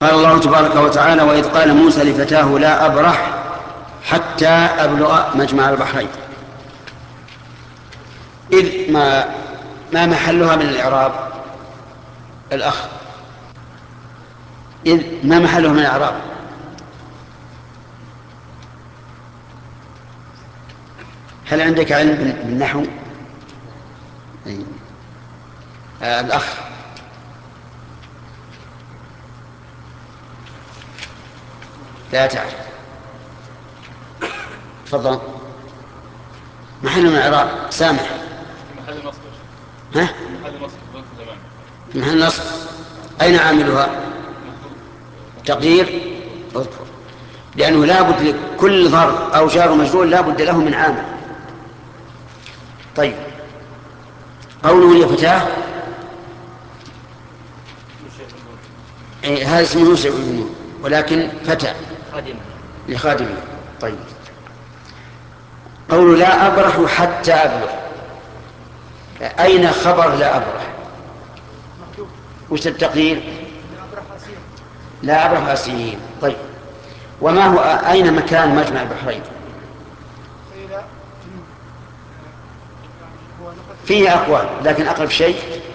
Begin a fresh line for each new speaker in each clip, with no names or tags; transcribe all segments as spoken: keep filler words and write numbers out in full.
قال الله تبارك وتعالى: وإذ قال موسى لفتاه لا أبرح حتى أبلغ مجمع البحرين. إذ ما, ما محلها من الإعراب؟ الأخ، إذ ما محلها من الإعراب؟ هل عندك علم بالنحو؟ آه الأخ. لا تعرف؟ تفضل. محل من الإعراب سامح.
محل نصب.
ها؟
محل نصب زمان.
محل نصب. أين عاملها؟ تقدير اذكر، لأنه لا بد لكل ظرف أو جار مجرور لا بد له من عامل. طيب، قوله يا فتاه هذا اسمه يوسف بن نون، ولكن فتى لخادمه. طيب، قوله لا أبرح حتى أبلغ، أين خبر لا أبرح؟ وش التقدير؟ لا أبرح أسير. طيب، وما هو أين مكان مجمع البحرين؟ فيه أقوال، لكن أقرب شيء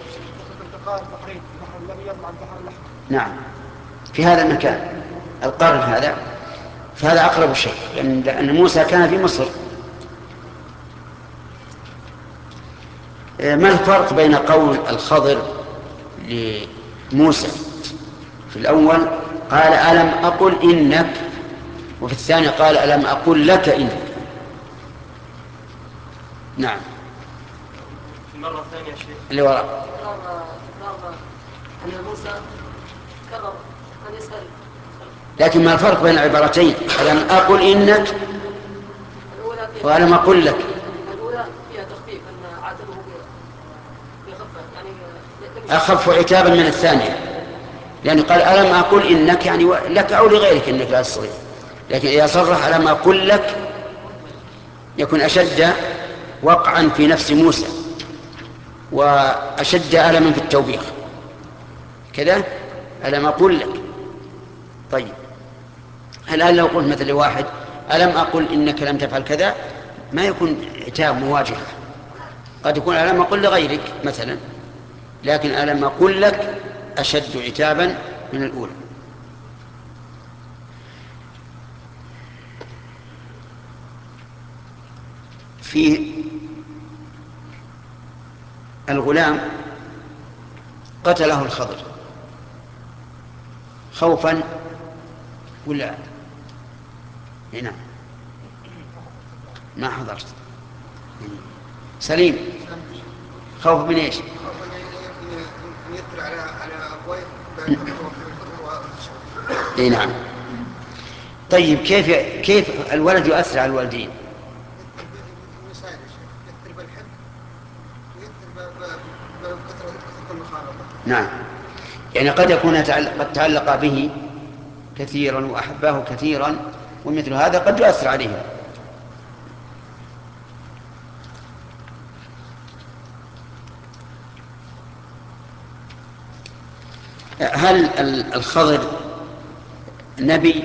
نعم في هذا المكان القرن هذا، فهذا أقرب شيء، لأن موسى كان في مصر. ما الفرق بين قول الخضر لموسى في الأول قال ألم أقل إنك، وفي الثاني قال ألم أقل لك إنك؟ نعم.
المرة الثانية شيء
اللي وراء
أن موسى كرر أن يسأل.
لكن ما الفرق بين العبارتين ألم أقل إنك وألم أقل لك؟
الأولى فيها تخفيف أن عاتبه بخفة، يعني
أخف عتابا من الثانية، لأنه قال ألم أقل إنك يعني لك أو لغيرك إنك لا تستطيع، لكن إذا صرح ألم أقل لك يكون أشد وقعا في نفس موسى وأشد ألما في التوبيخ كذا. ألم أقل لك. طيب، الآن لو قلت مثل واحد ألم أقل إنك لم تفعل كذا، ما يكون عتاب مواجهة، قد يكون ألم أقل لغيرك مثلا، لكن ألم أقل لك أشد عتابا من الأولى. في الغلام قتله الخضر خوفا ولا؟ هنا ما حضرت. سليم، خوف من ايش؟
يدخل على على ابويه
اي نعم. طيب، كيف كيف الولد يؤثر على الوالدين؟
يدخل بالحب ويدخل بكثرة المخالطة.
نعم، يعني قد يكون قد تعلق به كثيرا وأحباه كثيرا، ومثل هذا قد يؤثر عليه. هل الخضر نبي؟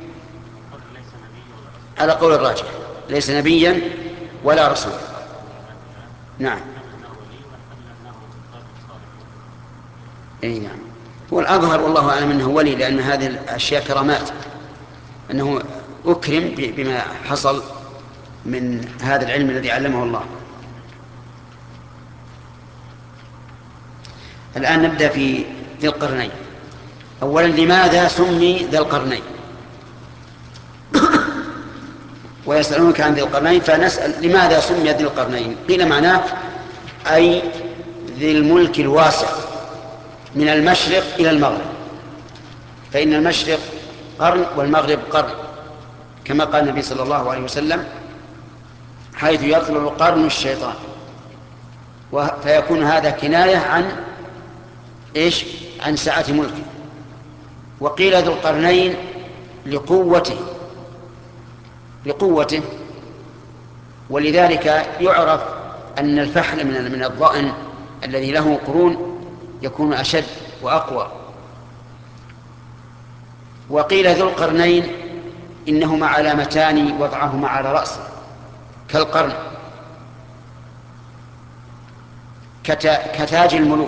على قول الراجح ليس نبيا ولا رسول. نعم. اي نعم، هو الأظهر والله أعلم أنه ولي، لأن هذه الأشياء كرامات، أنه أكرم بما حصل من هذا العلم الذي علمه الله. الآن نبدأ في ذي القرنين. أولا، لماذا سمي ذا القرنين؟ ويسألونك عن ذي القرنين فنسأل لماذا سمي ذي القرنين؟ قيل معناه أي ذي الملك الواسع من المشرق إلى المغرب، فإن المشرق قرن والمغرب قرن، كما قال النبي صلى الله عليه وسلم حيث يطلع قرن الشيطان، فيكون هذا كناية عن إيش؟ عن سعة ملكه. وقيل ذو القرنين لقوته لقوته ولذلك يعرف أن الفحل من من الضأن الذي له قرون يكون أشد وأقوى. وقيل ذو القرنين إنهما علامتان وضعهما على رأسه كالقرن كتاج الملوك.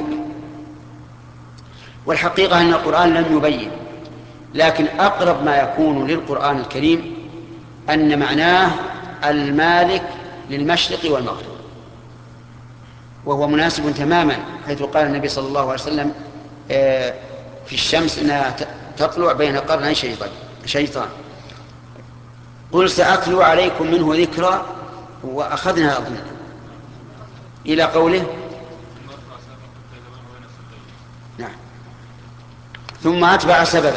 والحقيقة أن القرآن لم يبين، لكن أقرب ما يكون للقرآن الكريم أن معناه المالك للمشرق والمغرب، وهو مناسب تماما، حيث قال النبي صلى الله عليه وسلم في الشمس أنها تطلع بين قرني شيطان. قل سأتلو عليكم منه ذكرى، وأخذنا أظن إلى قوله نعم ثم أتبع سببا.